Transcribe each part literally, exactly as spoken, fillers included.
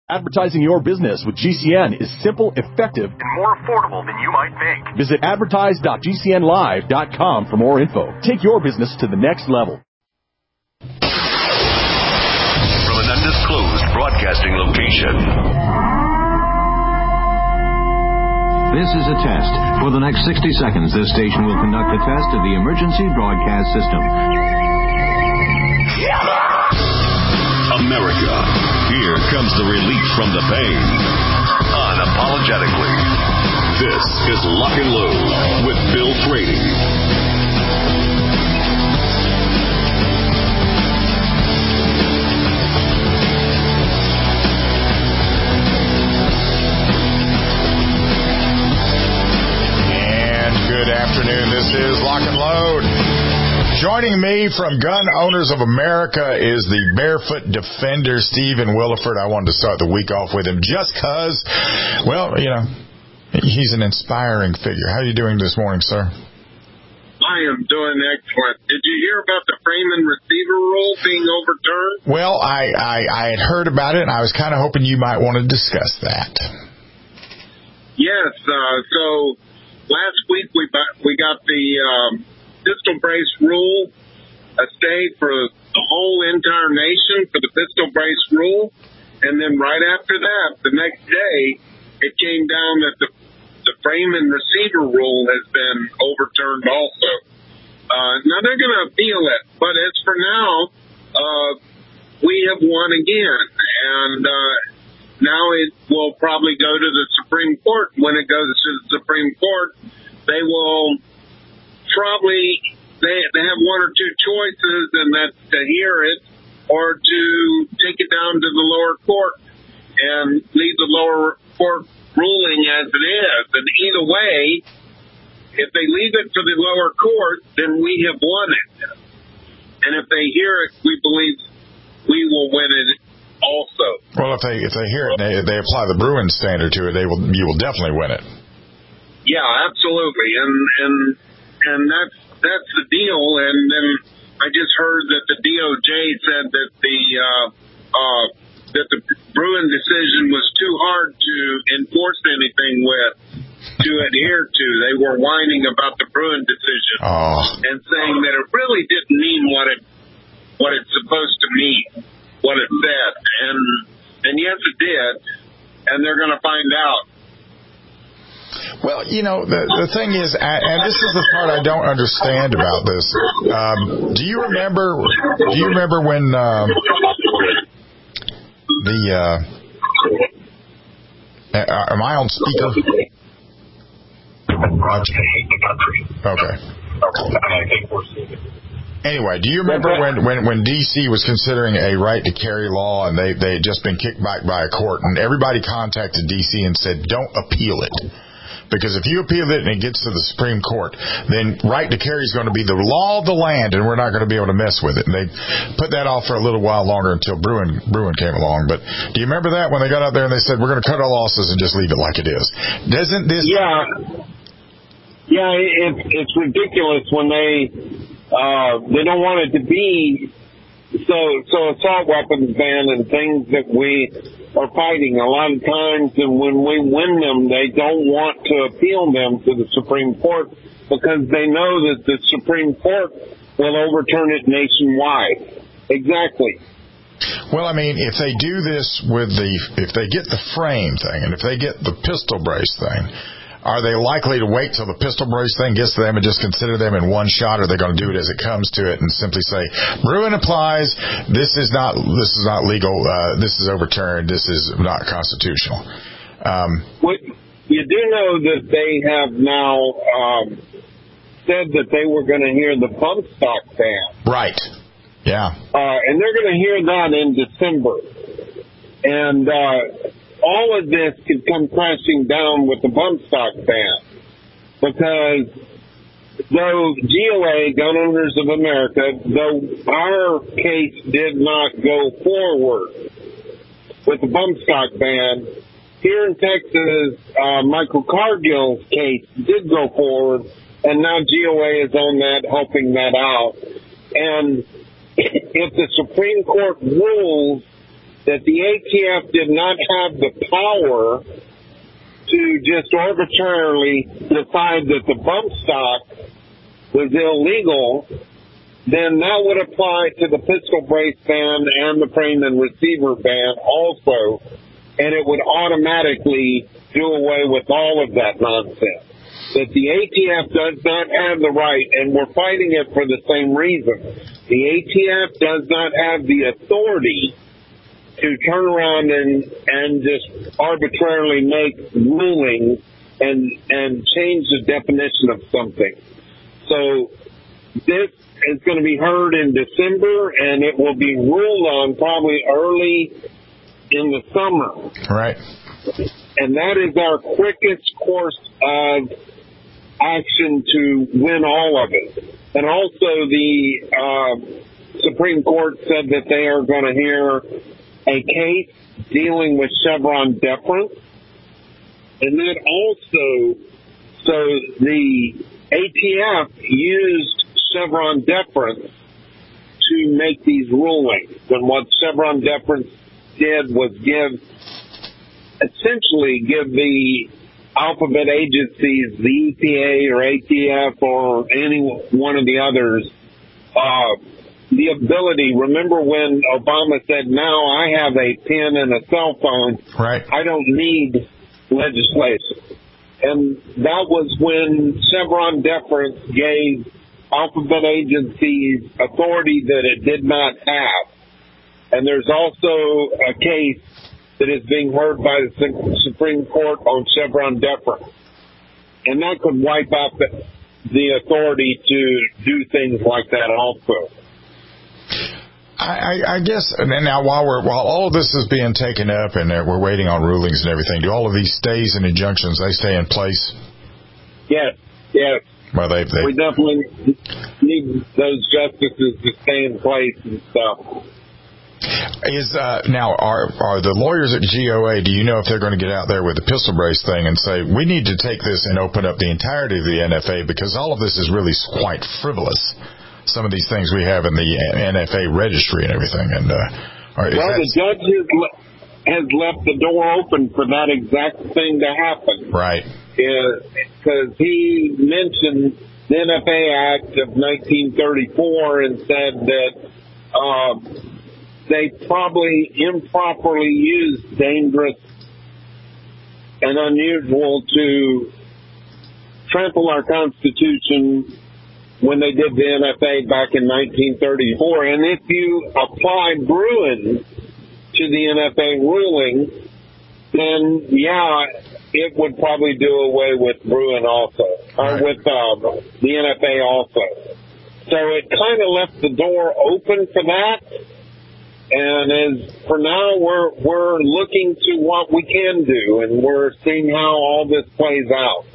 Advertising your business with G C N is simple, effective, and more affordable than you might think. Visit advertise dot g c n live dot com for more info. Take your business to the next level. From an undisclosed broadcasting location. This is a test. For the next sixty seconds, this station will conduct a test of the emergency broadcast system. America, here comes the relief from the pain. Unapologetically. This is Lock and Load with Bill Frady. And good afternoon. This is Lock and Load. Joining me from Gun Owners of America is the Barefoot Defender, Stephen Williford. I wanted to start the week off with him just because, well, you know, he's an inspiring figure. How are you doing this morning, sir? I am doing excellent. Did you hear about the frame and receiver rule being overturned? Well, I, I, I had heard about it, and I was kind of hoping you might want to discuss that. Yes. Uh, so last week we we got the um, pistol brace rule, a stay for the whole entire nation for the pistol brace rule, and then right after that, the next day, it came down that the the frame and receiver rule has been overturned also. Uh, now they're going to appeal it, but as for now, uh, we have won again, and uh, now it will probably go to the Supreme Court. When it goes to the Supreme Court, they will probably, they, they have one or two choices, and that's to hear it or to take it down to the lower court and leave the lower court ruling as it is. And either way, if they leave it to the lower court, then we have won it. And if they hear it, we believe we will win it also. Well, if they if they hear it, they, they apply the Bruin standard to it, they will you will definitely win it. Yeah, absolutely. And and and that's that's the deal. And then I just heard that the D O J said that the uh, uh, that the Bruin decision was too hard to enforce anything with, to adhere to. They were whining about the Bruin decision oh. and saying that it really didn't mean what it what it's supposed to mean, what it said. And and yes, it did. And they're going to find out. Well, you know, the the thing is, and this is the part I don't understand about this. Um, do you remember? Do you remember when um, the? Uh, am I on speaker? Okay. Anyway, do you remember when, when, when D C was considering a right to carry law, and they they had just been kicked back by a court, and everybody contacted D C and said, "Don't appeal it." Because if you appeal it and it gets to the Supreme Court, then right to carry is going to be the law of the land, and we're not going to be able to mess with it. And they put that off for a little while longer until Bruin Bruin came along. But do you remember that when they got out there and they said, we're going to cut our losses and just leave it like it is? Doesn't this... Yeah. Yeah, it's, it's ridiculous when they uh, they don't want it to be... So, so assault weapons ban and things that we are fighting a lot of times, and when we win them, they don't want to appeal them to the Supreme Court because they know that the Supreme Court will overturn it nationwide. Exactly. Well, I mean, if they do this with the, if they get the frame thing, and if they get the pistol brace thing, are they likely to wait till the pistol brace thing gets to them and just consider them in one shot, or are they going to do it as it comes to it and simply say, Bruin applies, this is not this is not legal, uh, this is overturned, this is not constitutional? Um, well, you do know that they have now um, said that they were going to hear the bump stock ban. Right, yeah. Uh, and they're going to hear that in December. And... Uh, all of this could come crashing down with the bump stock ban because though G O A, Gun Owners of America, though our case did not go forward with the bump stock ban, here in Texas, uh, Michael Cargill's case did go forward, and now G O A is on that, helping that out. And if the Supreme Court rules that the A T F did not have the power to just arbitrarily decide that the bump stock was illegal, then that would apply to the pistol brace ban and the frame and receiver ban also, and it would automatically do away with all of that nonsense. That the A T F does not have the right, and we're fighting it for the same reason. The A T F does not have the authority to turn around and, and just arbitrarily make rulings and, and change the definition of something. So this is going to be heard in December, and it will be ruled on probably early in the summer. Right. And that is our quickest course of action to win all of it. And also the uh, Supreme Court said that they are going to hear a case dealing with Chevron deference. And then also, so the A T F used Chevron deference to make these rulings. And what Chevron deference did was give, essentially give the alphabet agencies, the E P A or A T F or any one of the others, uh, the ability. Remember when Obama said, now I have a pen and a cell phone. Right. I don't need legislation. And that was when Chevron deference gave alphabet agencies authority that it did not have. And there's also a case that is being heard by the Supreme Court on Chevron deference. And that could wipe out the, the authority to do things like that also. I, I guess, and now while we're while all of this is being taken up and we're waiting on rulings and everything, do all of these stays and injunctions, they stay in place? Yes, yes. Well, they, they, we definitely need those justices to stay in place and stuff. Is uh, now are are the lawyers at G O A? Do you know if they're going to get out there with the pistol brace thing and say we need to take this and open up the entirety of the N F A because all of this is really quite frivolous? Some of these things we have in the N F A registry and everything. And uh, well, the judge has, le- has left the door open for that exact thing to happen. Right. Because uh, he mentioned the N F A Act of nineteen thirty-four and said that uh, they probably improperly used dangerous and unusual to trample our Constitution when they did the N F A back in nineteen thirty-four. And if you apply Bruin to the N F A ruling, then, yeah, it would probably do away with Bruin also, or with uh, the N F A also. So it kind of left the door open for that. And as for now, we're we're looking to what we can do, and we're seeing how all this plays out.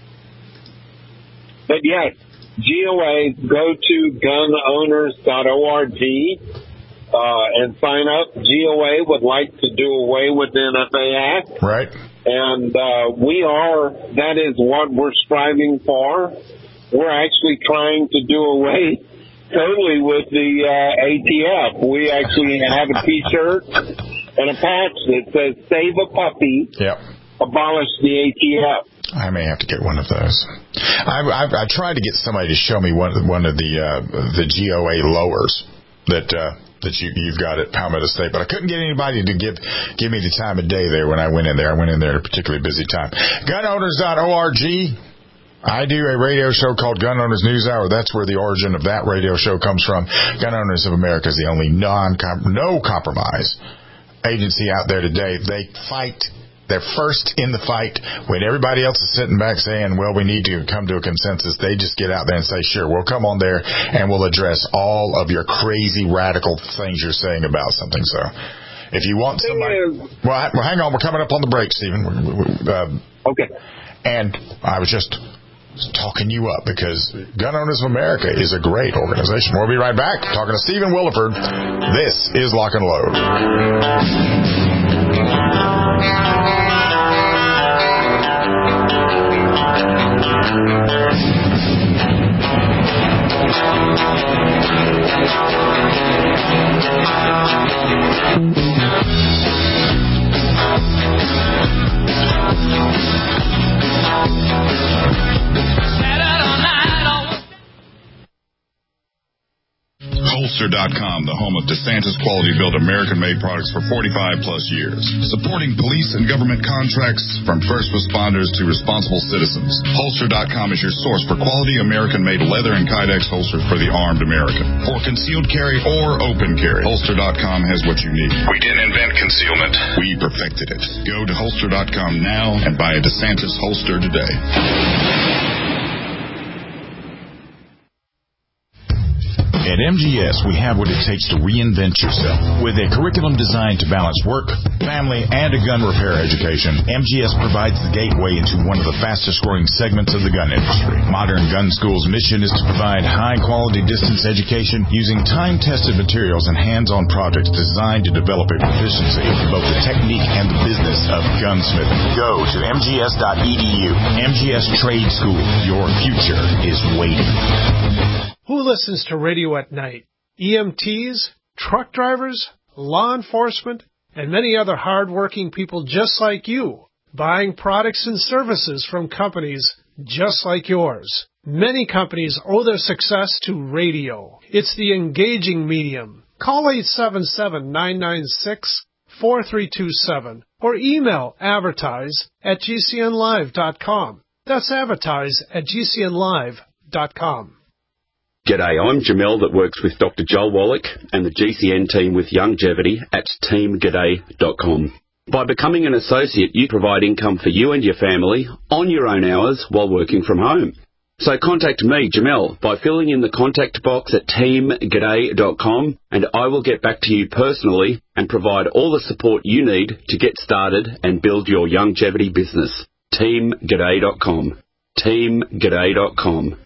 But yes, G O A, go to gun owners dot org uh, and sign up. G O A would like to do away with the N F A Act. Right. And uh, we are, that is what we're striving for. We're actually trying to do away totally with the uh, A T F. We actually have a T-shirt and a patch that says "Save a Puppy, yep. Abolish the A T F." I may have to get one of those. I, I, I tried to get somebody to show me one, one of the uh, the G O A lowers that uh, that you, you've got at Palmetto State, but I couldn't get anybody to give give me the time of day there when I went in there. I went in there at a particularly busy time. gun owners dot org. I do a radio show called Gun Owners News Hour. That's where the origin of that radio show comes from. Gun Owners of America is the only non no compromise agency out there today. They fight. They're first in the fight. When everybody else is sitting back saying, well, we need to come to a consensus, they just get out there and say, sure, we'll come on there and we'll address all of your crazy radical things you're saying about something. So if you want somebody... Well, well hang on. We're coming up on the break, Stephen. Uh, okay. And I was just... talking you up because Gun Owners of America is a great organization. We'll be right back talking to Stephen Williford. This is Lock and Load. Holster dot com, the home of DeSantis quality-built American-made products for forty-five plus years. Supporting police and government contracts from first responders to responsible citizens. Holster dot com is your source for quality American-made leather and Kydex holsters for the armed American. For concealed carry or open carry, Holster dot com has what you need. We didn't invent concealment. We perfected it. Go to Holster dot com now and buy a DeSantis holster today. At M G S, we have what it takes to reinvent yourself. With a curriculum designed to balance work, family, and a gun repair education, M G S provides the gateway into one of the fastest-growing segments of the gun industry. Modern Gun School's mission is to provide high-quality distance education using time-tested materials and hands-on projects designed to develop a proficiency in both the technique and the business of gunsmithing. Go to M G S dot E D U. M G S Trade School. Your future is waiting. Who listens to radio at night? E M Ts, truck drivers, law enforcement, and many other hard-working people just like you, buying products and services from companies just like yours. Many companies owe their success to radio. It's the engaging medium. Call eight seven seven, nine nine six, four three two seven or email advertise at G C N live dot com. That's advertise at G C N live dot com. G'day, I'm Jamel that works with Doctor Joel Wallach and the G C N team with Longevity at team g'day dot com. By becoming an associate, you provide income for you and your family on your own hours while working from home. So contact me, Jamel, by filling in the contact box at team g'day dot com, and I will get back to you personally and provide all the support you need to get started and build your longevity business. team g'day dot com. team g'day dot com.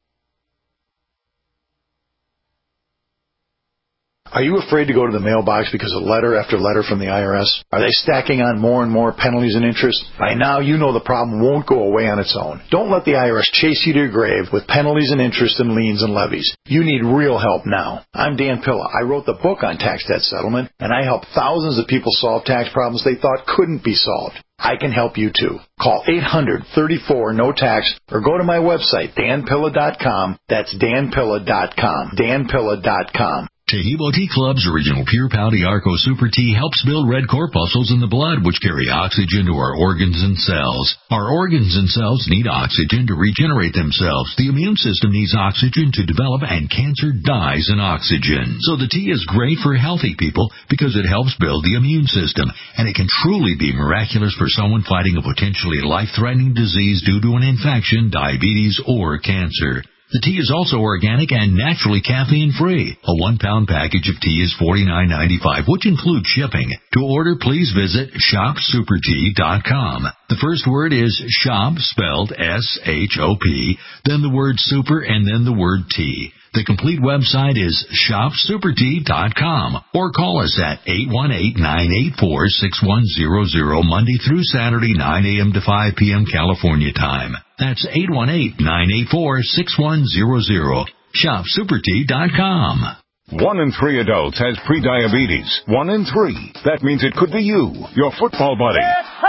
Are you afraid to go to the mailbox because of letter after letter from the I R S? Are they stacking on more and more penalties and interest? By now, you know the problem won't go away on its own. Don't let the I R S chase you to your grave with penalties and interest and liens and levies. You need real help now. I'm Dan Pilla. I wrote the book on tax debt settlement, and I help thousands of people solve tax problems they thought couldn't be solved. I can help you too. Call eight hundred, thirty-four, no tax or go to my website, dan pilla dot com. That's dan pilla dot com. dan pilla dot com. Tahibo Tea Club's original Pure Pouty Arco Super Tea helps build red corpuscles in the blood, which carry oxygen to our organs and cells. Our organs and cells need oxygen to regenerate themselves. The immune system needs oxygen to develop, and cancer dies in oxygen. So the tea is great for healthy people because it helps build the immune system, and it can truly be miraculous for someone fighting a potentially life-threatening disease due to an infection, diabetes, or cancer. The tea is also organic and naturally caffeine-free. A one-pound package of tea is forty-nine ninety-five, which includes shipping. To order, please visit shop super tea dot com. The first word is shop, spelled S H O P, then the word super, and then the word tea. The complete website is shop super tea dot com, or call us at eight one eight, nine eight four, six one zero zero Monday through Saturday, nine a.m. to five p.m. California time. That's eight one eight, nine eight four, six one zero zero. shop super tea dot com. One in three adults has prediabetes. One in three. That means it could be you, your football buddy,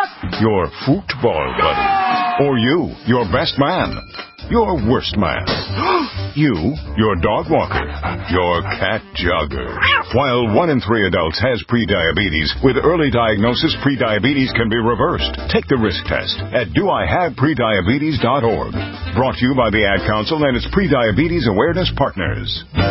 your football buddy, or you, your best man, your worst man, you, your dog walker, your cat jogger. While one in three adults has prediabetes, with early diagnosis, prediabetes can be reversed. Take the risk test at do I have prediabetes dot org. Brought to you by the Ad Council and its Prediabetes Awareness Partners.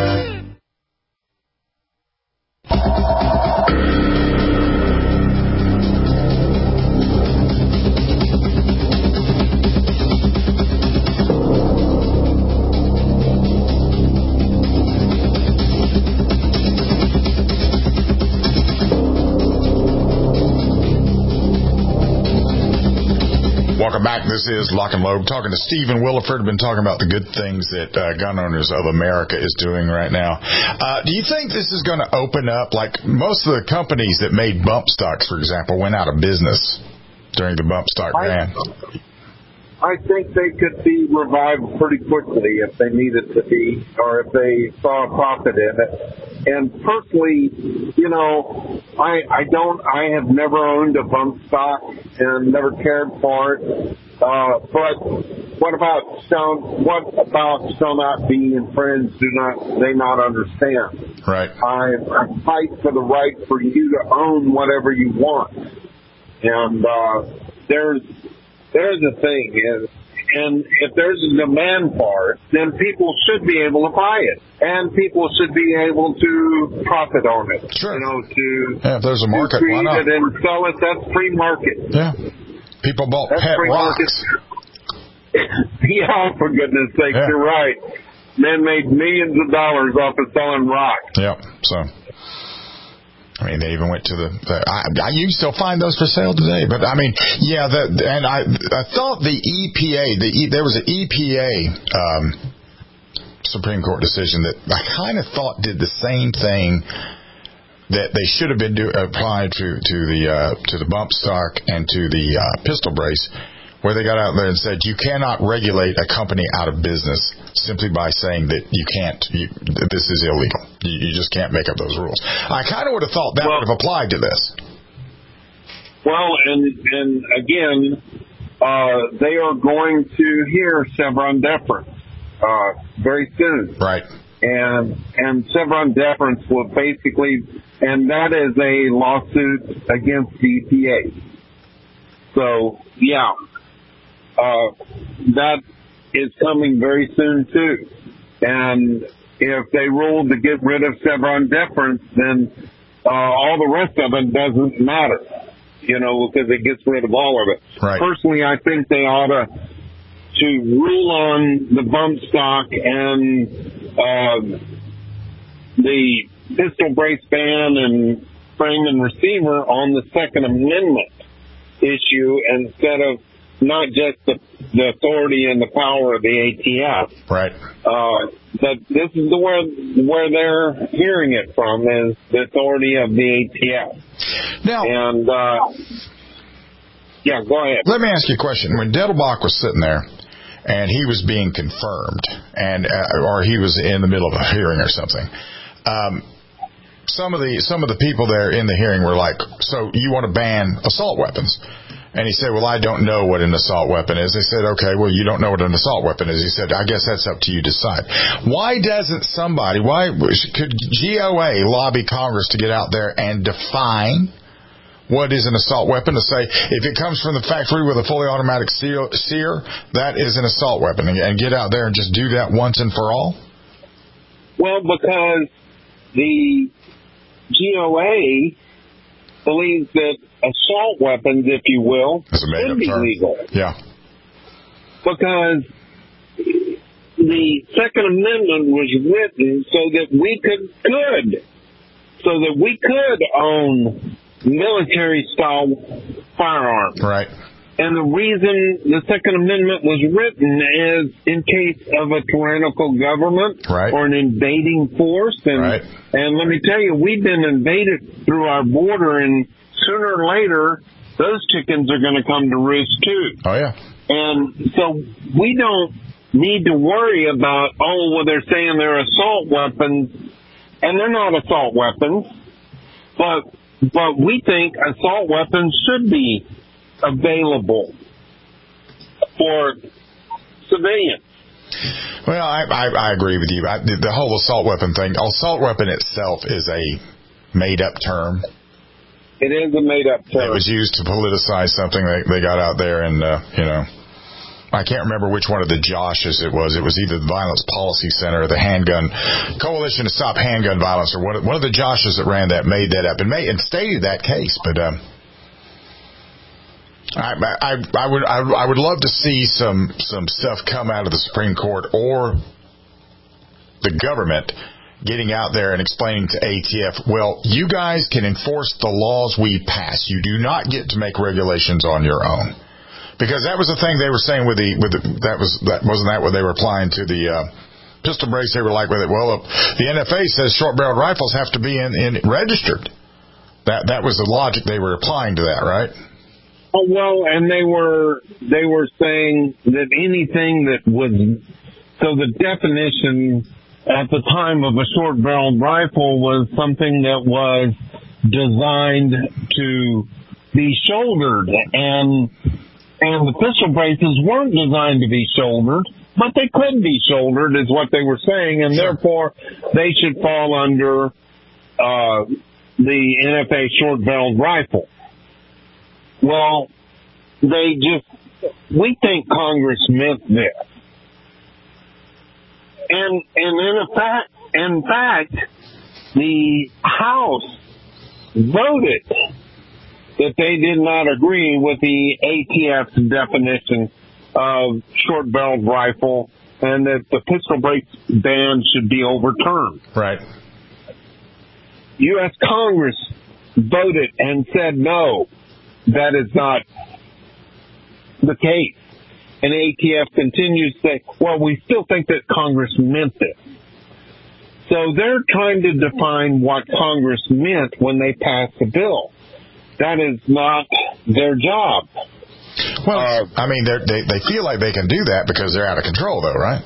Welcome back. This is Lock and Load. Talking to Stephen Williford. Been talking about the good things that uh, Gun Owners of America is doing right now. Uh, do you think this is going to open up, like most of the companies that made bump stocks, for example, went out of business during the bump stock ban? I think they could be revived pretty quickly if they needed to be, or if they saw a profit in it. And personally, you know, I I don't, I have never owned a bump stock and never cared for it. Uh, but what about shall, what about shall not be infringed? Do not they not understand? Right. I, I fight for the right for you to own whatever you want, and uh, there's there's the thing is, and if there's a demand for it, then people should be able to buy it, and people should be able to profit on it. Sure. You know, to yeah, if there's a market, to create why not? it and sell it. That's free market. Yeah. People bought That's pet free rocks. Yeah, for goodness sakes, yeah. You're right. Men made millions of dollars off of selling rocks. Yep. So, I mean, they even went to the. the I, I, you can still find those for sale today, but I mean, yeah. The, and I, I thought the E P A, the e, there was an E P A um, Supreme Court decision that I kind of thought did the same thing that they should have been do, applied to to the uh, to the bump stock and to the uh, pistol brace, where they got out there and said you cannot regulate a company out of business simply by saying that you can't, you, that this is illegal. You, you just can't make up those rules. I kind of would have thought that well, would have applied to this. Well, and and again, uh, they are going to hear Chevron deference uh, very soon. Right. And and Chevron deference will basically, and that is a lawsuit against the E P A. So, yeah, uh, that is coming very soon, too. And if they rule to get rid of Chevron deference, then uh, all the rest of it doesn't matter, you know, because it gets rid of all of it. Right. Personally, I think they ought to, to rule on the bump stock and uh, the pistol brace ban and frame and receiver on the Second Amendment issue instead of not just the, the authority and the power of the A T F. Right. Uh, but this is the where where they're hearing it from is the authority of the A T F. Now, and uh, yeah, go ahead. Let me ask you a question. When Dettelbach was sitting there and he was being confirmed, and uh, or he was in the middle of a hearing or something, um, some of the some of the people there in the hearing were like, "So you want to ban assault weapons?" And he said, well, I don't know what an assault weapon is. They said, okay, well, you don't know what an assault weapon is. He said, I guess that's up to you to decide. Why doesn't somebody, why could G O A lobby Congress to get out there and define what is an assault weapon, to say, if it comes from the factory with a fully automatic sear, that is an assault weapon, and get out there and just do that once and for all? Well, because the G O A believes that assault weapons, if you will, should be term. legal. Yeah. Because the Second Amendment was written so that we could, could so that we could own military-style firearms. Right. And the reason the Second Amendment was written is in case of a tyrannical government right. or an invading force. And, right. and let me tell you, we've been invaded through our border, and sooner or later, those chickens are going to come to roost, too. Oh, yeah. And so we don't need to worry about, oh, well, they're saying they're assault weapons, and they're not assault weapons. But but we think assault weapons should be available for civilians. Well, I, I, I agree with you. I, the whole assault weapon thing, assault weapon itself is a made-up term. It is a made-up term. It was used to politicize something they, they got out there, and, uh, you know, I can't remember which one of the Joshes it was. It was either the Violence Policy Center or the Handgun Coalition to Stop Handgun Violence, or one of, one of the Joshes that ran that made that up and made and stated that case. But um, I, I, I would I, I would love to see some some stuff come out of the Supreme Court or the government getting out there and explaining to A T F, well, you guys can enforce the laws we pass. You do not get to make regulations on your own. Because that was the thing they were saying with the with the, that was that wasn't that what they were applying to the uh, pistol brace. They were like with it. Well, uh, the N F A says short-barreled rifles have to be in, in registered. That that was the logic they were applying to that, right? Oh, well, and they were they were saying that anything that was so the definition at the time of a short-barreled rifle was something that was designed to be shouldered, and and the pistol braces weren't designed to be shouldered, but they could be shouldered, is what they were saying, and therefore they should fall under uh, the N F A short-barreled rifle. Well, they just, we think Congress meant this. And, and in fact, in fact, the House voted that they did not agree with the A T F's definition of short-barreled rifle and that the pistol brace ban should be overturned. Right. U S Congress voted and said no. That is not the case. And A T F continues to say, well, we still think that Congress meant this. So they're trying to define what Congress meant when they passed the bill. That is not their job. Well, uh, I mean, they they feel like they can do that because they're out of control, though, right?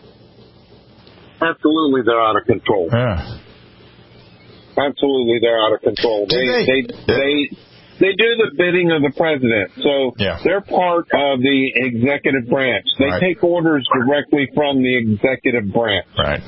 Absolutely, they're out of control. Yeah. Absolutely, they're out of control. They they they, they they do the bidding of the president, so yeah. they're part of the executive branch. They right. take orders directly from the executive branch. Right.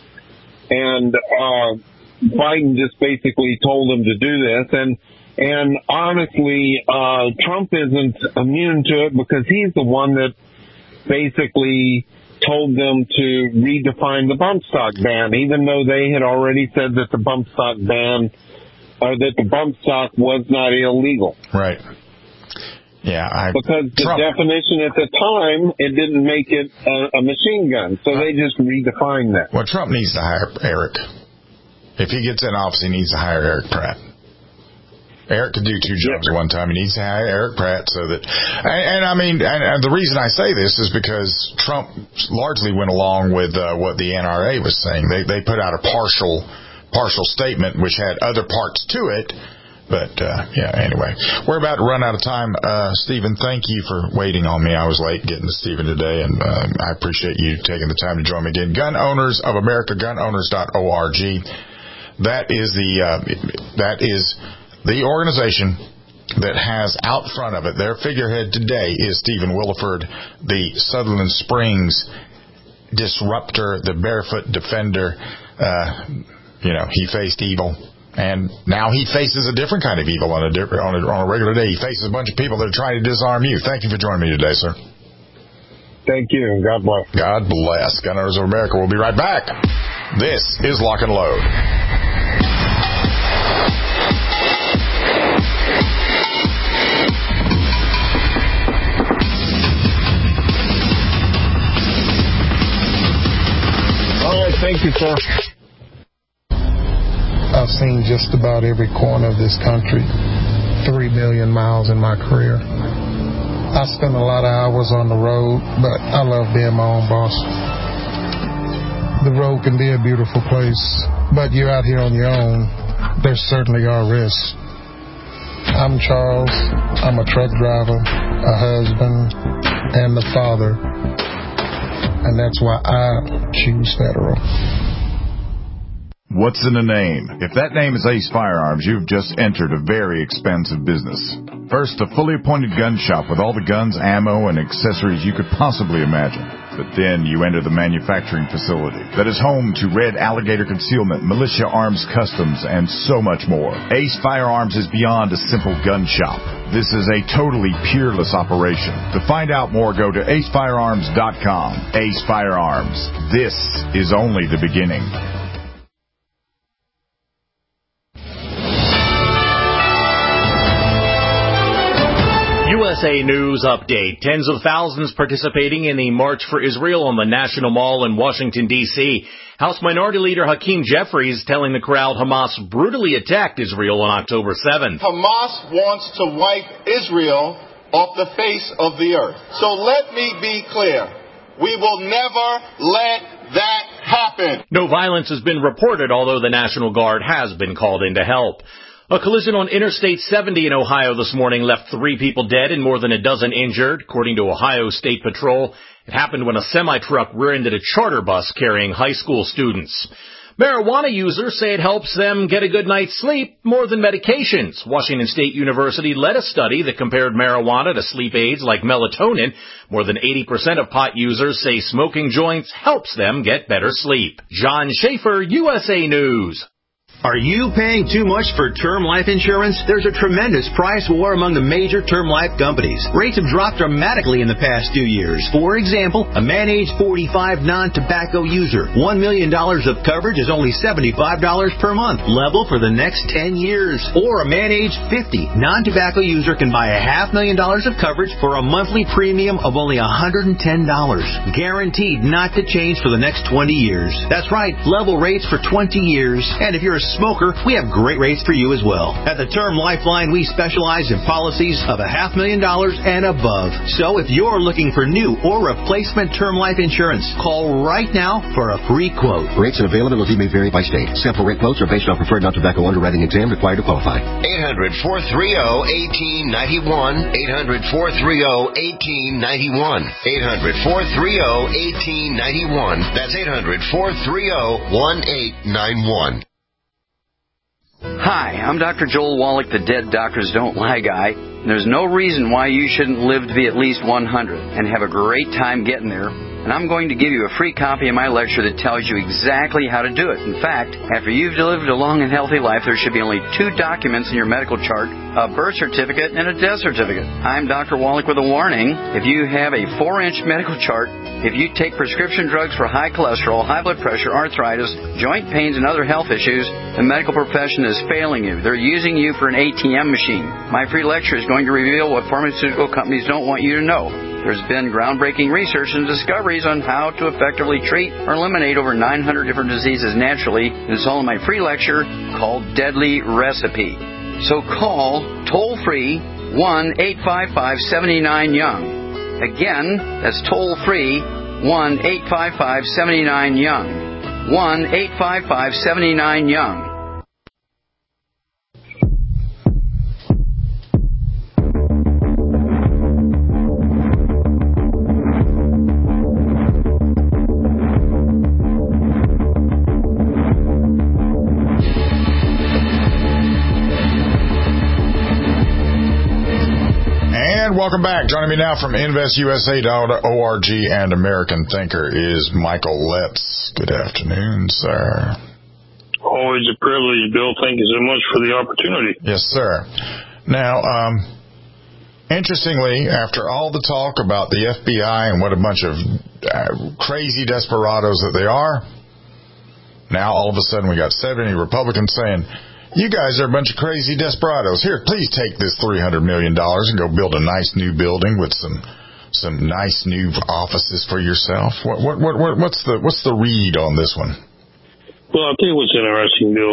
And uh, Biden just basically told them to do this, and and honestly, uh, Trump isn't immune to it because he's the one that basically told them to redefine the bump stock ban, even though they had already said that the bump stock ban, or that the bump stock was not illegal. Right. Yeah. I, because the Trump, definition at the time, it didn't make it a, a machine gun, so uh, they just redefined that. Well, Trump needs to hire Eric. If he gets in office, he needs to hire Eric Pratt. Eric could do two jobs at one time. He needs to hire Eric Pratt so that, and, and I mean, and, and the reason I say this is because Trump largely went along with uh, what the N R A was saying. They they put out a partial partial statement which had other parts to it, but uh, yeah. Anyway, we're about to run out of time. Uh, Stephen, thank you for waiting on me. I was late getting to Stephen today, and uh, I appreciate you taking the time to join me again. Gun Owners of America, gun owners dot org. That is the uh, that is. The organization that has out front of it, their figurehead today is Stephen Williford, the Sutherland Springs disruptor, the barefoot defender. Uh, you know, he faced evil, and now he faces a different kind of evil on a, on a, on a regular day. He faces a bunch of people that are trying to disarm you. Thank you for joining me today, sir. Thank you, and God bless. God bless. Gun Owners of America. We'll be right back. This is Lock and Load. Thank you, sir. I've seen just about every corner of this country, three million miles in my career. I spend a lot of hours on the road, but I love being my own boss. The road can be a beautiful place, but you're out here on your own, there certainly are risks. I'm Charles. I'm a truck driver, a husband, and a father. And that's why I choose Federal. What's in a name? If that name is Ace Firearms, you've just entered a very expensive business. First, a fully appointed gun shop with all the guns, ammo, and accessories you could possibly imagine. But then you enter the manufacturing facility that is home to Red Alligator Concealment, Militia Arms Customs, and so much more. Ace Firearms is beyond a simple gun shop. This is a totally peerless operation. To find out more, go to ace firearms dot com. Ace Firearms. This is only the beginning. U S A News Update. Tens of thousands participating in the March for Israel on the National Mall in Washington, D C House Minority Leader Hakeem Jeffries telling the crowd Hamas brutally attacked Israel on October seventh. Hamas wants to wipe Israel off the face of the earth. So let me be clear. We will never let that happen. No violence has been reported, although the National Guard has been called in to help. A collision on Interstate seventy in Ohio this morning left three people dead and more than a dozen injured, according to Ohio State Patrol. It happened when a semi-truck rear-ended a charter bus carrying high school students. Marijuana users say it helps them get a good night's sleep more than medications. Washington State University led a study that compared marijuana to sleep aids like melatonin. More than eighty percent of pot users say smoking joints helps them get better sleep. John Schaefer, U S A News. Are you paying too much for term life insurance? There's a tremendous price war among the major term life companies. Rates have dropped dramatically in the past two years. For example, a man age forty-five non-tobacco user, one million dollars of coverage is only seventy-five dollars per month, level for the next ten years. Or a man age fifty non-tobacco user can buy a half million dollars of coverage for a monthly premium of only one hundred ten dollars. Guaranteed not to change for the next twenty years. That's right, level rates for twenty years. And if you're a smoker, we have great rates for you as well. At the Term Lifeline, we specialize in policies of a half million dollars and above. So if you're looking for new or replacement term life insurance, call right now for a free quote. Rates and availability may vary by state. Sample rate quotes are based on preferred non-tobacco underwriting exam required to qualify. eight hundred, four three zero, one eight nine one. eight hundred, four three zero, one eight nine one. eight hundred, four three zero, one eight nine one. That's eight hundred, four three zero, one eight nine one. Hi, I'm Doctor Joel Wallach, the Dead Doctors Don't Lie guy. There's no reason why you shouldn't live to be at least one hundred and have a great time getting there. And I'm going to give you a free copy of my lecture that tells you exactly how to do it. In fact, after you've lived a long and healthy life, there should be only two documents in your medical chart, a birth certificate and a death certificate. I'm Doctor Wallach with a warning. If you have a four-inch medical chart, if you take prescription drugs for high cholesterol, high blood pressure, arthritis, joint pains, and other health issues, the medical profession is failing you. They're using you for an A T M machine. My free lecture is going to reveal what pharmaceutical companies don't want you to know. There's been groundbreaking research and discoveries on how to effectively treat or eliminate over nine hundred different diseases naturally. It's all in my free lecture called Deadly Recipe. So call toll-free one eight five five, seven nine, young. Again, that's toll-free one eight five five, seven nine, young. one eight five five, seven nine, young. Welcome back. Joining me now from invest U S A dot org and American Thinker is Michael Letts. Good afternoon, sir. Always a privilege, Bill. Thank you so much for the opportunity. Yes, sir. Now, um, interestingly, after all the talk about the F B I and what a bunch of uh, crazy desperados that they are, now all of a sudden we got seventy Republicans saying, you guys are a bunch of crazy desperados. Here, please take this three hundred million dollars and go build a nice new building with some some nice new offices for yourself. What what what, what what's the what's the read on this one? Well, I'll tell you what's interesting, Bill.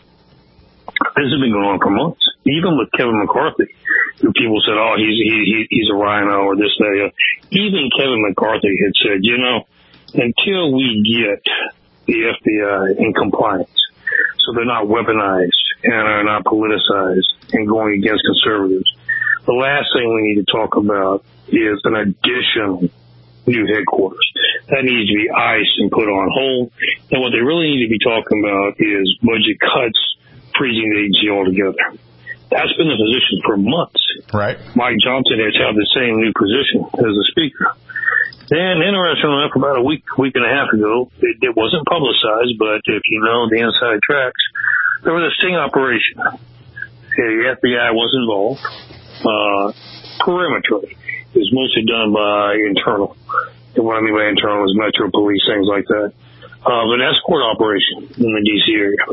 This has been going on for months. Even with Kevin McCarthy, who people said, oh, he's he, he's a rhino or this, that. Even Kevin McCarthy had said, you know, until we get the F B I in compliance, so they're not weaponized and are not politicized and going against conservatives, the last thing we need to talk about is an additional new headquarters. That needs to be iced and put on hold. And what they really need to be talking about is budget cuts, freezing the agency altogether. That's been the position for months. Right. Mike Johnson has held the same new position as the speaker. Then, interesting enough, about a week, week and a half ago, it, it wasn't publicized, but if you know the inside tracks, there was a sting operation. The F B I was involved, uh, perimeterally. It was mostly done by internal. And what I mean by internal is Metro Police, things like that. Uh, an escort operation in the D C area.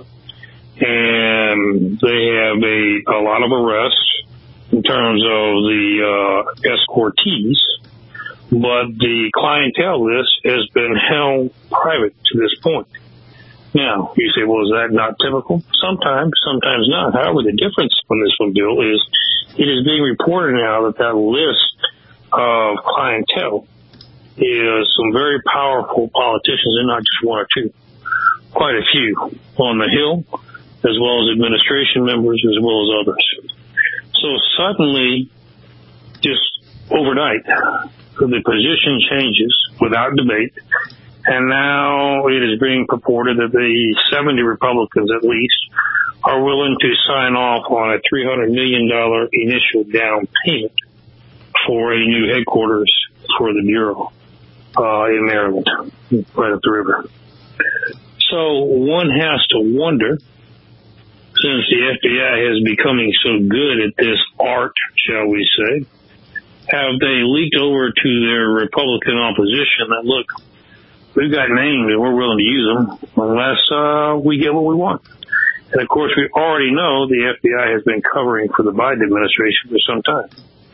And they have a, a lot of arrests in terms of the, uh, escortees. But the clientele list has been held private to this point. Now, you say, well, is that not typical? Sometimes, sometimes not. However, the difference on this one, Bill, is it is being reported now that that list of clientele is some very powerful politicians, and not just one or two, quite a few on the Hill as well as administration members, as well as others. So suddenly, just overnight, the position changes without debate, and now it is being purported that the seventy Republicans at least are willing to sign off on a three hundred million dollars initial down payment for a new headquarters for the Bureau uh, in Maryland, right up the river. So one has to wonder, since the F B I is becoming so good at this art, shall we say, have they leaked over to their Republican opposition that, look, we've got names and we're willing to use them unless uh, we get what we want. And, of course, we already know the F B I has been covering for the Biden administration for some time.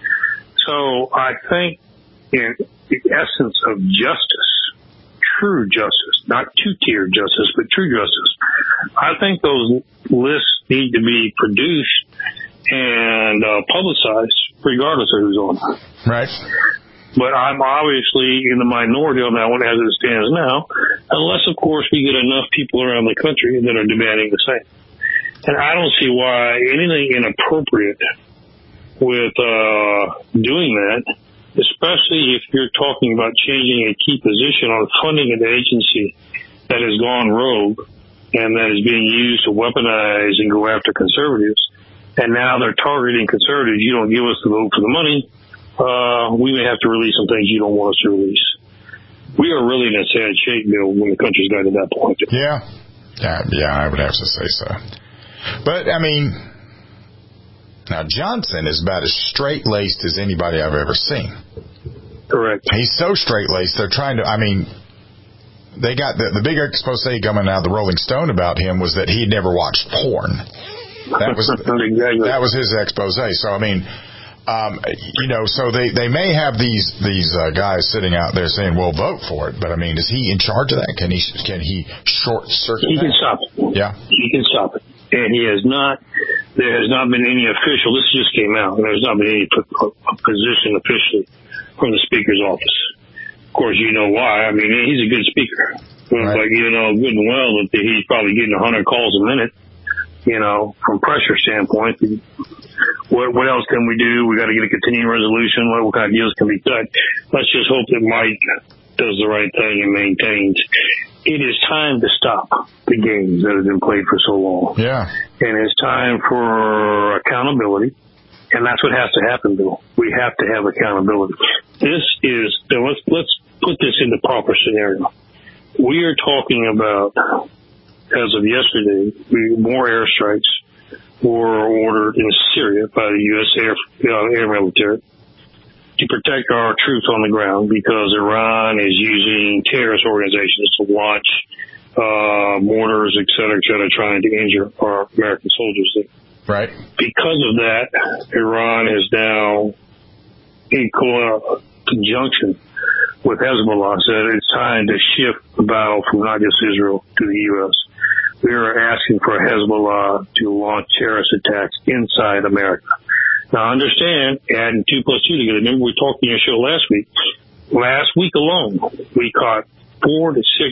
So I think in the essence of justice, true justice, not two-tier justice, but true justice, I think those lists need to be produced and uh, publicized regardless of who's on. Right. But I'm obviously in the minority on that one as it stands now, unless, of course, we get enough people around the country that are demanding the same. And I don't see why anything inappropriate with uh, doing that, especially if you're talking about changing a key position on funding an agency that has gone rogue and that is being used to weaponize and go after conservatives. And now they're targeting conservatives. You don't give us the vote for the money. Uh, we may have to release some things you don't want us to release. We are really in a sad shape, Bill, when the country's got to that point. Yeah. Yeah, yeah, I would have to say so. But, I mean, now Johnson is about as straight-laced as anybody I've ever seen. Correct. He's so straight-laced, they're trying to, I mean, they got the, the big expose coming out of the Rolling Stone about him was that he never watched porn. That was exactly. that was his expose. So, I mean, um, you know, so they, they may have these these uh, guys sitting out there saying, "Well, vote for it," but I mean, is he in charge of that? Can he can he short circuit? He that? can stop it. Yeah, he can stop it, and he has not. There has not been any official. This just came out. There has not been any position officially from the Speaker's office. Of course, you know why. I mean, he's a good speaker, right. But you know good and well that he's probably getting a hundred calls a minute. You know, from pressure standpoint, what, what else can we do? We got to get a continuing resolution. What, what kind of deals can be cut? Let's just hope that Mike does the right thing and maintains. It is time to stop the games that have been played for so long. Yeah. And it's time for accountability. And that's what has to happen, Bill. We have to have accountability. This is, let's, let's put this in the proper scenario. We are talking about, as of yesterday, we, more airstrikes were ordered in Syria by the U S Air, uh, air military to protect our troops on the ground because Iran is using terrorist organizations to launch uh, mortars, et cetera, et cetera, trying to injure our American soldiers there. Right. Because of that, Iran is now in co- conjunction with Hezbollah said it's time to shift the battle from not just Israel to the U S We are asking for Hezbollah to launch terrorist attacks inside America. Now, understand, adding two plus two together. Remember, we talked in your show last week. Last week alone, we caught four to six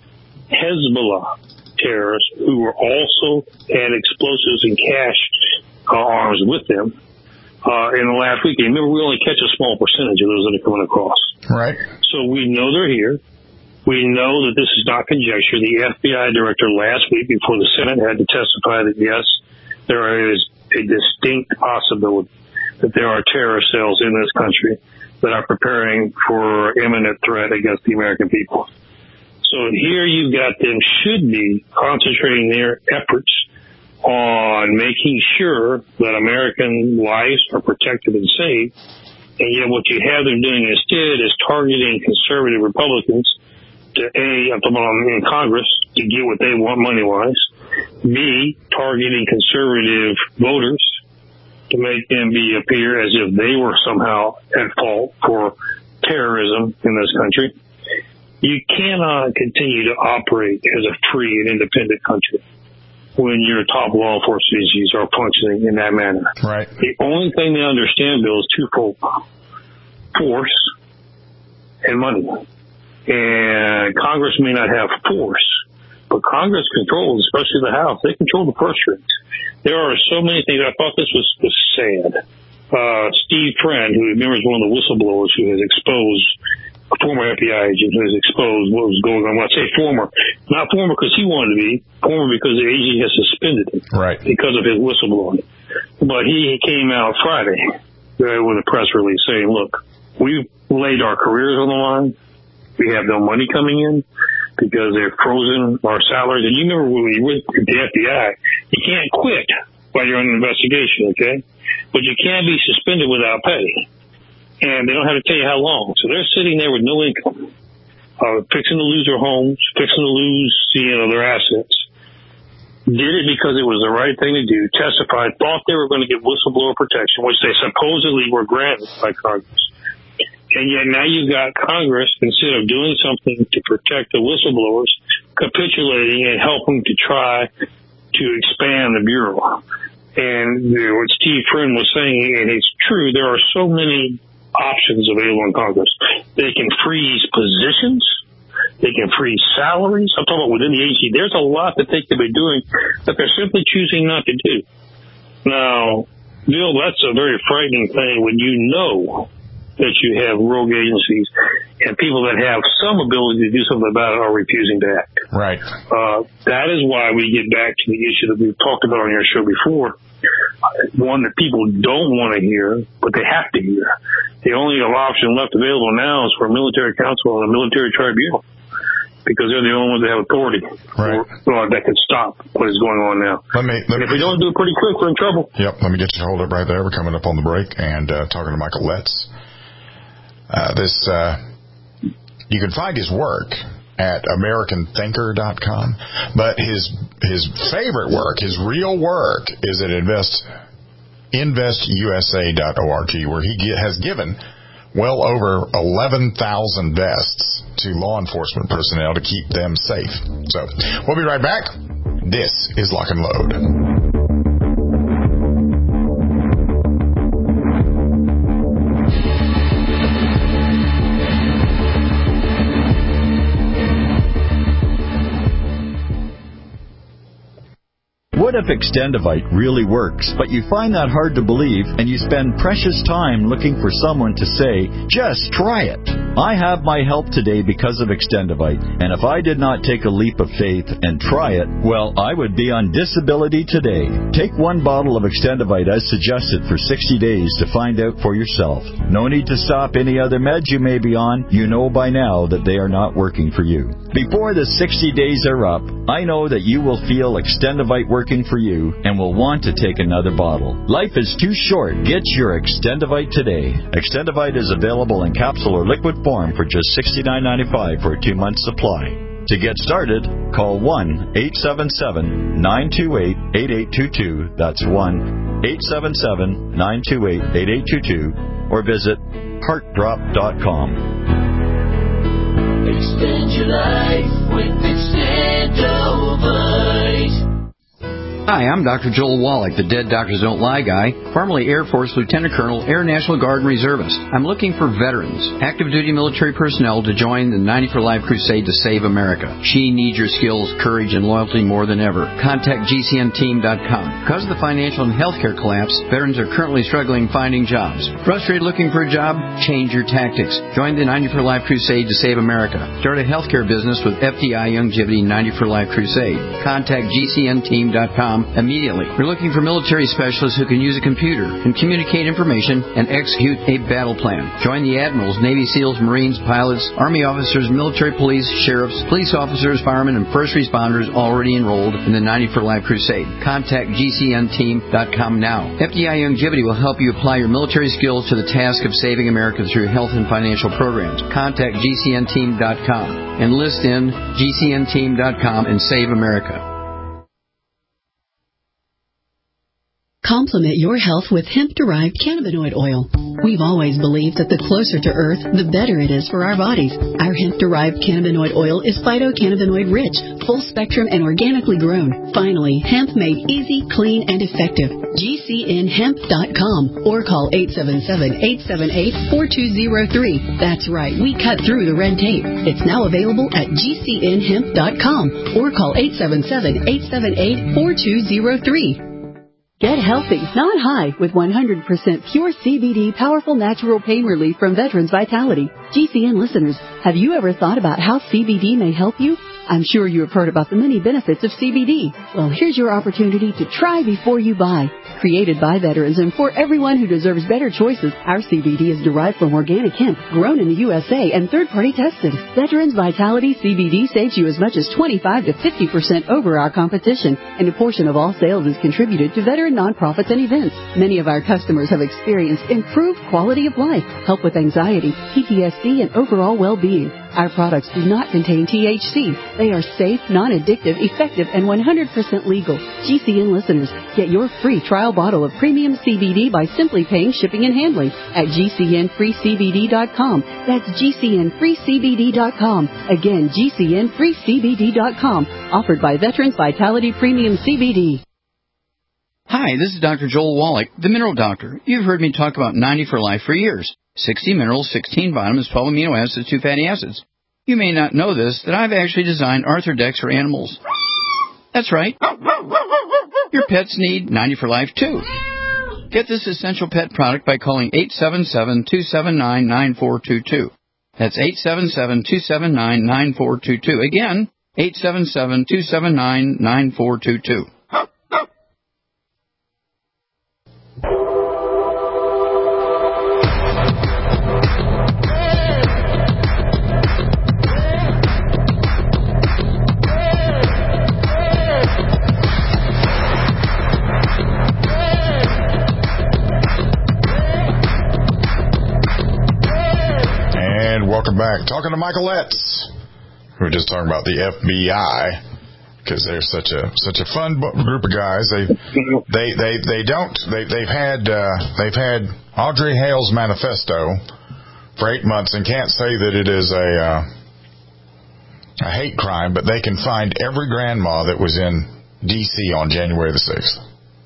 Hezbollah terrorists who were also had explosives and cash uh, arms with them uh, in the last week. And remember, we only catch a small percentage of those that are coming across. Right. So we know they're here. We know that this is not conjecture. The F B I director last week before the Senate had to testify that, yes, there is a distinct possibility that there are terrorist cells in this country that are preparing for imminent threat against the American people. So here you've got them should be concentrating their efforts on making sure that American lives are protected and safe. And yet what you have them doing instead is targeting conservative Republicans to A, I'm talking about in Congress, to get what they want money-wise. B, targeting conservative voters to make them be appear as if they were somehow at fault for terrorism in this country. You cannot continue to operate as a free and independent country when your top law enforcement agencies are functioning in that manner. Right. The only thing they understand, Bill, is twofold: force and money. And Congress may not have force, But Congress controls, especially the House, they control the purse strings. There are so many things. I thought this was, was sad. Uh, Steve Friend, who remembers one of the whistleblowers who has exposed a former F B I agent who has exposed what was going on. When I say former, not former because he wanted to be, former because the A G has suspended him right. because of his whistleblowing. But he came out Friday uh, with a press release saying, look, we've laid our careers on the line. We have no money coming in because they're frozen our salaries. And you remember when you went to the F B I, you can't quit while you're under investigation, okay? But you can't be suspended without pay. And they don't have to tell you how long. So they're sitting there with no income, uh, fixing to lose their homes, fixing to lose, you know, their assets. Did it because it was the right thing to do, testified, thought they were going to get whistleblower protection, which they supposedly were granted by Congress. And yet now you've got Congress, instead of doing something to protect the whistleblowers, capitulating and helping to try to expand the Bureau. And you know, what Steve Friend was saying, and it's true, there are so many options available in Congress. They can freeze positions. They can freeze salaries. I'm talking about within the agency. There's a lot that they could be doing that they're simply choosing not to do. Now, Bill, that's a very frightening thing when you know that you have rogue agencies and people that have some ability to do something about it are refusing to act. Right. Uh, that is why we get back to the issue that we've talked about on your show before. One that people don't want to hear, but they have to hear. The only option left available now is for a military council and a military tribunal, because they're the only ones that have authority right. or, or that can stop what is going on now. Let me, let and if me, we don't do it pretty quick, we're in trouble. Yep, let me get you to hold up right there. We're coming up on the break and uh, talking to Michael Letts. Uh, this, uh, you can find his work at American Thinker dot com, but his his favorite work, his real work, is at invest invest U S A dot org, where he get, has given well over eleven thousand vests to law enforcement personnel to keep them safe. So we'll be right back. This is Lock and Load. What if Extendivite really works, but you find that hard to believe and you spend precious time looking for someone to say, just try it? I have my help today because of Extendivite, and if I did not take a leap of faith and try it, well, I would be on disability today. Take one bottle of Extendivite as suggested for sixty days to find out for yourself. No need to stop any other meds you may be on. You know by now that they are not working for you. Before the sixty days are up, I know that you will feel Extendivite working for you and will want to take another bottle. Life is too short. Get your Extendivite today. Extendivite is available in capsule or liquid form for just sixty-nine ninety-five for a two-month supply. To get started, call one eight seven seven, nine two eight, eight eight two two. That's one eight seven seven, nine two eight, eight eight two two, or visit heart drop dot com. Extend your life with Extendivite. Hi, I'm Doctor Joel Wallach, the Dead Doctors Don't Lie guy, formerly Air Force Lieutenant Colonel, Air National Guard and Reservist. I'm looking for veterans, active duty military personnel to join the ninety for Life crusade to save America. She needs your skills, courage, and loyalty more than ever. Contact G C N team dot com. Because of the financial and healthcare collapse, veterans are currently struggling finding jobs. Frustrated looking for a job? Change your tactics. Join the ninety for Life crusade to save America. Start a healthcare business with F D I Youngevity ninety for Life crusade. Contact G C N team dot com immediately. We're looking for military specialists who can use a computer and communicate information and execute a battle plan. Join the admirals, Navy SEALs, Marines, pilots, Army officers, military police, sheriffs, police officers, firemen, and first responders already enrolled in the ninety for Life crusade. Contact G C N team dot com now. F D I Youngevity will help you apply your military skills to the task of saving America through health and financial programs. Contact G C N team dot com. Enlist in G C N team dot com and save America. Complement your health with hemp-derived cannabinoid oil. We've always believed that the closer to Earth, the better it is for our bodies. Our hemp-derived cannabinoid oil is phytocannabinoid-rich, full-spectrum, and organically grown. Finally, hemp made easy, clean, and effective. G C N hemp dot com or call eight seven seven, eight seven eight, four two zero three. That's right, we cut through the red tape. It's now available at G C N hemp dot com or call eight seven seven, eight seven eight, four two zero three. Get healthy, not high, with one hundred percent pure C B D powerful natural pain relief from Veterans Vitality. G C N listeners, have you ever thought about how C B D may help you? I'm sure you have heard about the many benefits of C B D. Well, here's your opportunity to try before you buy. Created by veterans and for everyone who deserves better choices, our C B D is derived from organic hemp, grown in the U S A and third-party tested. Veterans Vitality C B D saves you as much as twenty-five to fifty percent over our competition, and a portion of all sales is contributed to veteran nonprofits and events. Many of our customers have experienced improved quality of life, help with anxiety, P T S D, and overall well-being. Our products do not contain T H C. They are safe, non-addictive, effective, and one hundred percent legal. G C N listeners, get your free trial bottle of premium C B D by simply paying shipping and handling at G C N free C B D dot com. That's G C N free C B D dot com. Again, G C N free C B D dot com. Offered by Veterans Vitality Premium C B D. Hi, this is Doctor Joel Wallach, the Mineral Doctor. You've heard me talk about ninety for Life for years. sixty minerals, sixteen vitamins, twelve amino acids, two fatty acids. You may not know this, that I've actually designed Arthrodex for animals. That's right. Your pets need ninety for Life, too. Get this essential pet product by calling eight seven seven, two seven nine, nine four two two. That's eight seven seven, two seven nine, nine four two two. Again, eight seven seven, two seven nine, nine four two two. Welcome back. Talking to Michael Letts. We were just talking about the F B I because they're such a such a fun group of guys. They they they they don't they they've had uh, they've had Audrey Hale's manifesto for eight months and can't say that it is a uh, a hate crime, but they can find every grandma that was in D C on January the sixth.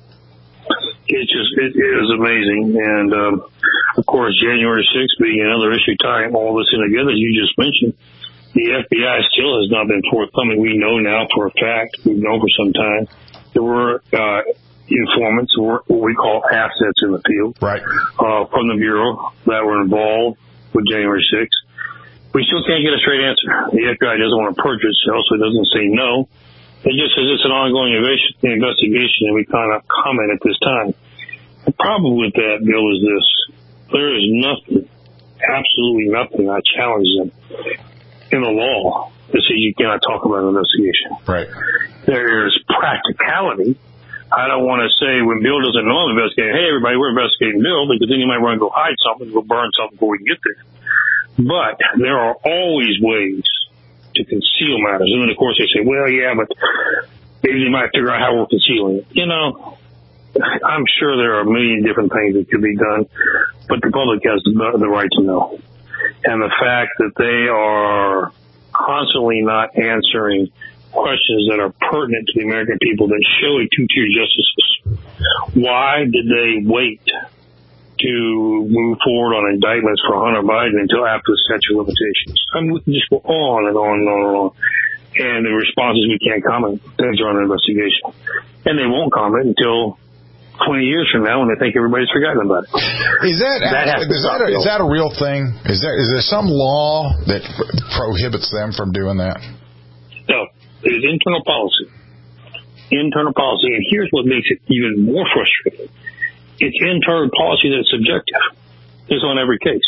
It's just it is amazing, and um, of course, January sixth being another issue tying all this in together, as you just mentioned, the F B I still has not been forthcoming. We know now for a fact, we've known for some time, there were uh, informants, or what we call assets in the field, right, uh, from the Bureau that were involved with January sixth. We still can't get a straight answer. The F B I doesn't want to perjure itself, so it doesn't say no. It just says it's an ongoing investigation, and we cannot comment at this time. The problem with that, Bill, is this. There is nothing, absolutely nothing, I challenge them, in the law that says you cannot talk about an investigation. Right. There is practicality. I don't want to say when Bill doesn't know I'm investigating, hey, everybody, we're investigating Bill, because then you might run and go hide something, go burn something before we can get there. But there are always ways to conceal matters. And then, of course, they say, well, yeah, but maybe they might figure out how we're concealing it. You know, I'm sure there are a million different things that could be done, but the public has the, the right to know. And the fact that they are constantly not answering questions that are pertinent to the American people that show a two-tier justice system. Why did they wait to move forward on indictments for Hunter Biden until after the statute of limitations? I mean, we can just go on and on and on and on. And the response is we can't comment. Things are under investigation. And they won't comment until twenty years from now when they think everybody's forgotten about it. Is that, that, is, that a, is that a real thing? Is there, is there some law that prohibits them from doing that? No. It is internal policy. Internal policy. And here's what makes it even more frustrating. It's internal policy that's subjective. It's on every case.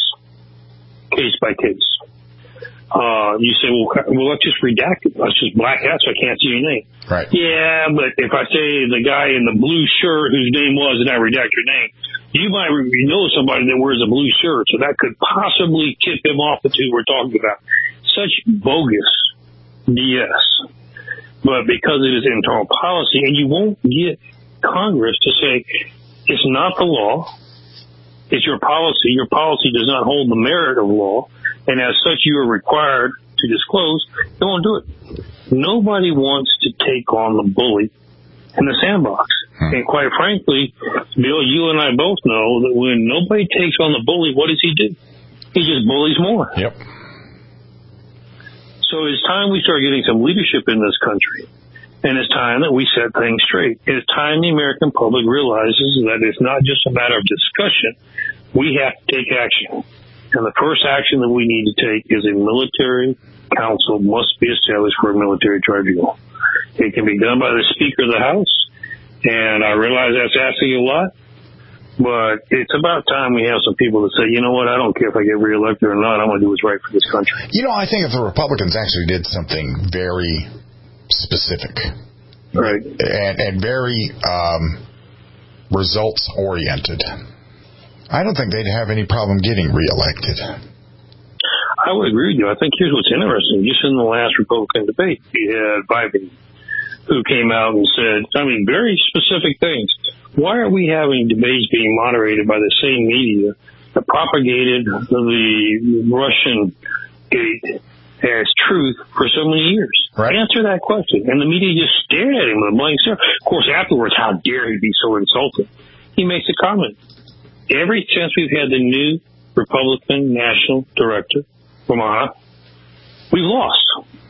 Case by case. Uh, you say, well, well, let's just redact it. Let's just black out so I can't see your name. Right. Yeah, but if I say the guy in the blue shirt whose name was and I redact your name, you might know somebody that wears a blue shirt, so that could possibly tip him off the two we're talking about. Such bogus B S. But because it is internal policy, and you won't get Congress to say, It's not the law. It's your policy. Your policy does not hold the merit of law, and as such, you are required to disclose. They won't do it. Nobody wants to take on the bully in the sandbox. Hmm. And quite frankly, Bill, you and I both know that when nobody takes on the bully, what does he do? He just bullies more. Yep. So it's time we start getting some leadership in this country. And it's time that we set things straight. It's time the American public realizes that it's not just a matter of discussion. We have to take action. And the first action that we need to take is a military council must be established for a military tribunal. It can be done by the Speaker of the House. And I realize that's asking a lot. But it's about time we have some people that say, you know what, I don't care if I get reelected or not. I'm going to do what's right for this country. You know, I think if the Republicans actually did something very specific, right, and, and very um, results-oriented, I don't think they'd have any problem getting reelected. I would agree with you. I think here's what's interesting. Just in the last Republican debate, we had Biden, who came out and said, I mean, very specific things. Why are we having debates being moderated by the same media that propagated the Russian gate as truth for so many years? Right. Answer that question. And the media just stared at him with a blank stare. Of course, afterwards, how dare he be so insulting? He makes a comment. Every since we've had the new Republican National Director, Ramah, we've lost.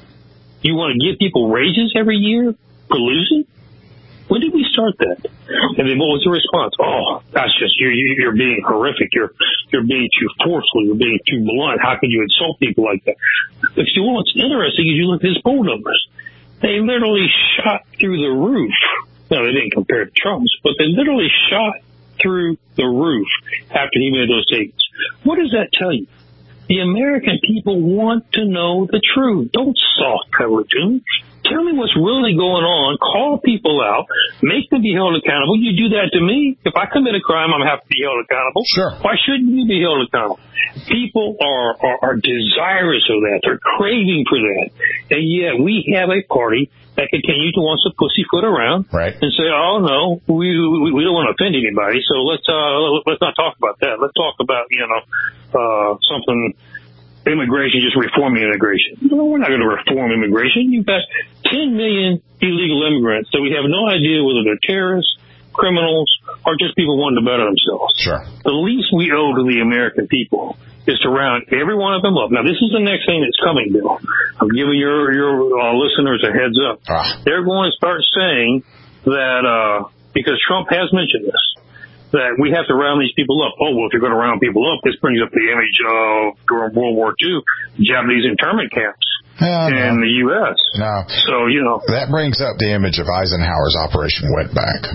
You want to give people raises every year for losing? When did we start that? And then what was the response? Oh, that's just, you're, you're being horrific. You're, you're being too forceful. You're being too blunt. How can you insult people like that? But you know what's interesting is you look at his poll numbers. They literally shot through the roof. Now, they didn't compare to Trump's, but they literally shot through the roof after he made those statements. What does that tell you? The American people want to know the truth. Don't soft pedal it to them. Tell me what's really going on. Call people out. Make them be held accountable. You do that to me. If I commit a crime, I'm going to have to be held accountable. Sure. Why shouldn't you be held accountable? People are, are, are desirous of that. They're craving for that. And yet we have a party that continues to want to pussyfoot around right. and say, oh, no, we, we we don't want to offend anybody, so let's uh, let's not talk about that. Let's talk about, you know, uh, something, immigration, just reforming immigration. No, we're not going to reform immigration. You've got ten million illegal immigrants that we have no idea whether they're terrorists, criminals, or just people wanting to better themselves. Sure. The least we owe to the American people is to round every one of them up. Now, this is the next thing that's coming, Bill. I'm giving your your uh, listeners a heads up. Ah. They're going to start saying that, uh, because Trump has mentioned this, that we have to round these people up. Oh, well, if you're going to round people up, this brings up the image of during World War Two, Japanese internment camps yeah, in no. the U S No. So, you know. That brings up the image of Eisenhower's Operation Wetback.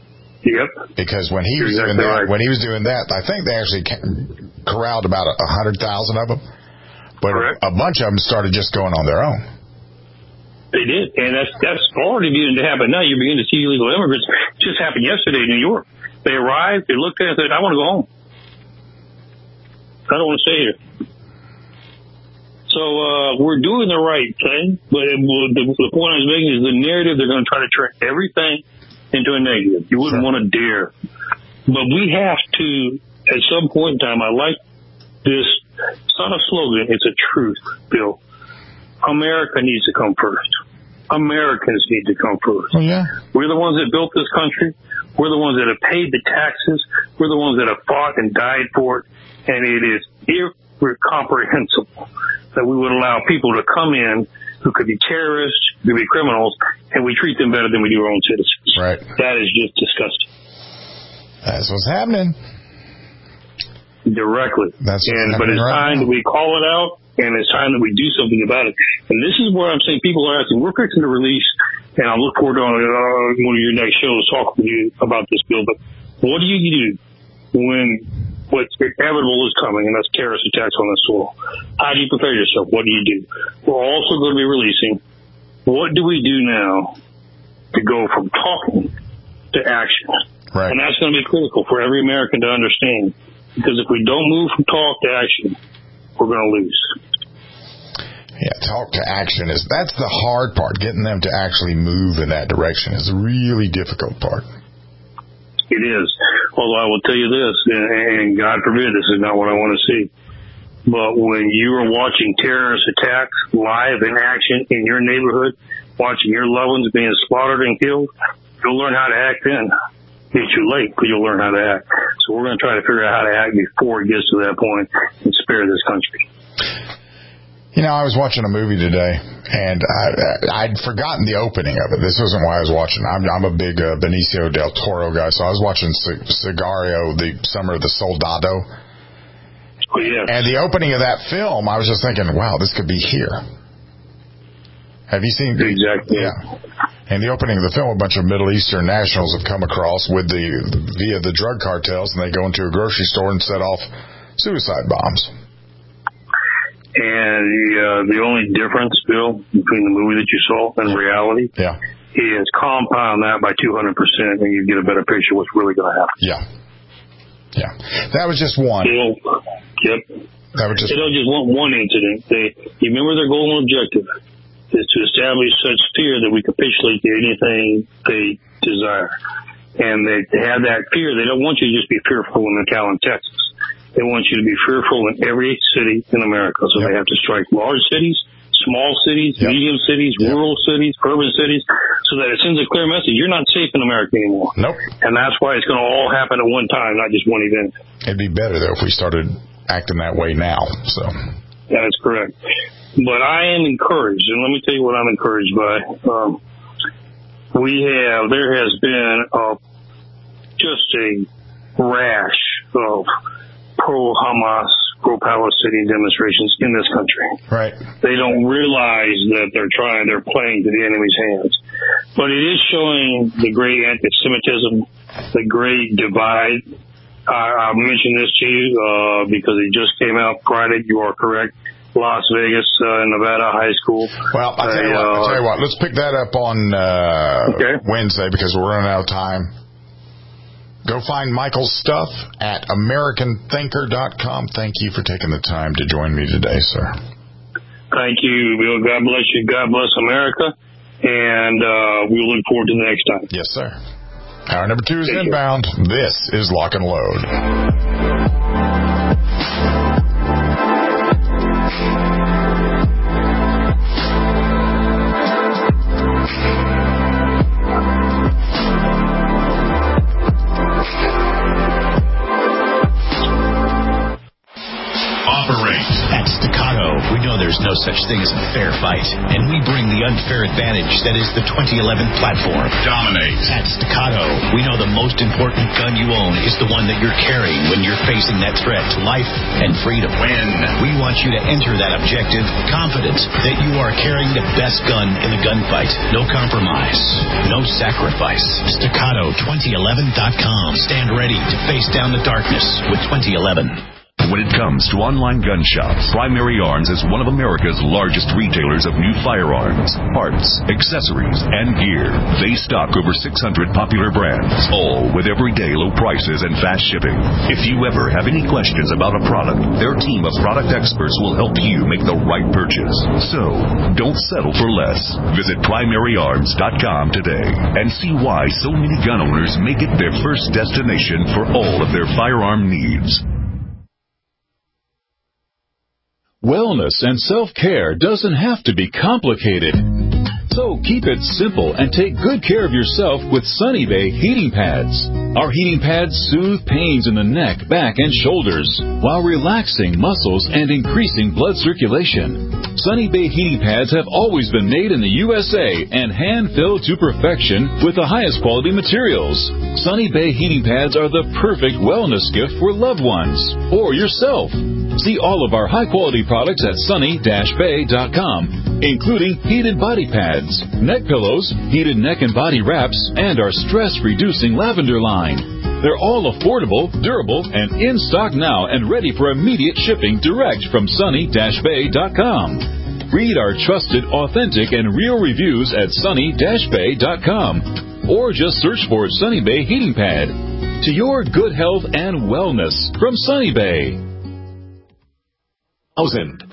Yep. Because when he was You're doing exactly that, right. when he was doing that, I think they actually corralled about a hundred thousand of them, but Correct. a bunch of them started just going on their own. They did, and that's that's already beginning to happen now. You're beginning to see illegal immigrants. It just happened yesterday in New York. They arrived, they looked at it, and said, "I want to go home. I don't want to stay here." So uh, we're doing the right thing, but it, the, the point I was making is the narrative. They're going to try to turn everything into a negative. You wouldn't sure. want to dare. But we have to, at some point in time, I like this. It's not a slogan, it's a truth, Bill. America needs to come first. Americans need to come first. Oh, yeah. We're the ones that built this country. We're the ones that have paid the taxes. We're the ones that have fought and died for it. And it is incomprehensible that we would allow people to come in who could be terrorists, who could be criminals, and we treat them better than we do our own citizens. Right. That is just disgusting. That's what's happening. Directly. That's what's and, happening but it's right time now. that we call it out, and it's time that we do something about it. And this is where I'm saying people are asking, we're fixing to release, and I look forward to on uh, one of your next shows talking to you about this bill, but what do you do when what's inevitable is coming, and that's terrorist attacks on the soil? How do you prepare yourself? What do you do? We're also going to be releasing, what do we do now to go from talking to action? Right. And that's going to be critical for every American to understand, because if we don't move from talk to action, we're going to lose. Yeah, talk to action is, that's the hard part. Getting them to actually move in that direction is a really difficult part. It is. Although I will tell you this, and God forbid this is not what I want to see, but when you are watching terrorist attacks live in action in your neighborhood, watching your loved ones being slaughtered and killed, you'll learn how to act then. It's too late, but you'll learn how to act. So we're going to try to figure out how to act before it gets to that point and spare this country. You know, I was watching a movie today, and I, I'd forgotten the opening of it. This wasn't why I was watching. I'm, I'm a big uh, Benicio del Toro guy, so I was watching C- Sicario, the Summer of the Soldado. Oh, yes. And the opening of that film, I was just thinking, wow, this could be here. Have you seen? Exactly. Yeah. And the opening of the film, a bunch of Middle Eastern nationals have come across with the via the drug cartels, and they go into a grocery store and set off suicide bombs. And the, uh, the only difference, Bill, between the movie that you saw and reality yeah. is compound that by two hundred percent, and you get a better picture of what's really going to happen. Yeah. Yeah. That was just one. It'll, yep. That was just they don't just want one incident. They, you remember their goal and objective is to establish such fear that we capitulate to anything they desire. And they, to have that fear, they don't want you to just be fearful in McAllen, Texas. They want you to be fearful in every city in America. So yep. they have to strike large cities, small cities, yep. medium cities, yep. rural cities, urban cities, so that it sends a clear message. You're not safe in America anymore. Nope. And that's why it's going to all happen at one time, not just one event. It'd be better, though, if we started acting that way now. So that's correct. But I am encouraged, and let me tell you what I'm encouraged by. Um, we have, there has been uh, just a rash of pro-Hamas, pro-Palestinian demonstrations in this country. Right. They don't realize that they're trying, they're playing to the enemy's hands. But it is showing the great anti-Semitism, the great divide. I, I mentioned this to you uh, because it just came out Friday. You are correct. Las Vegas, uh, Nevada high school. Well, I'll tell you, uh, what, I'll tell you what. Let's pick that up on uh, okay. Wednesday because we're running out of time. Go find Michael's stuff at American Thinker dot com. Thank you for taking the time to join me today, sir. Thank you, Bill. God bless you. God bless America. And uh, we look forward to the next time. Yes, sir. Hour number two is Take inbound. Care. This is Lock and Load. There's no such thing as a fair fight, and we bring the unfair advantage that is the twenty eleven platform. Dominate. At Staccato, we know the most important gun you own is the one that you're carrying when you're facing that threat to life and freedom. Win. We want you to enter that objective confident that you are carrying the best gun in the gunfight. No compromise. No sacrifice. Staccato twenty eleven dot com. Stand ready to face down the darkness with twenty eleven. When it comes to online gun shops, Primary Arms is one of America's largest retailers of new firearms, parts, accessories, and gear. They stock over six hundred popular brands, all with everyday low prices and fast shipping. If you ever have any questions about a product, their team of product experts will help you make the right purchase. So, don't settle for less. Visit Primary Arms dot com today and see why so many gun owners make it their first destination for all of their firearm needs. Wellness and self-care doesn't have to be complicated. So keep it simple and take good care of yourself with Sunny Bay heating pads. Our heating pads soothe pains in the neck, back, and shoulders while relaxing muscles and increasing blood circulation. Sunny Bay heating pads have always been made in the U S A and hand-filled to perfection with the highest quality materials. Sunny Bay heating pads are the perfect wellness gift for loved ones or yourself. See all of our high-quality products at sunny dash bay dot com, including heated body pads, neck pillows, heated neck and body wraps, and our stress-reducing lavender line. They're all affordable, durable, and in stock now and ready for immediate shipping direct from sunny dash bay dot com. Read our trusted, authentic, and real reviews at sunny dash bay dot com or just search for Sunny Bay Heating Pad. To your good health and wellness from Sunny Bay. Thousand.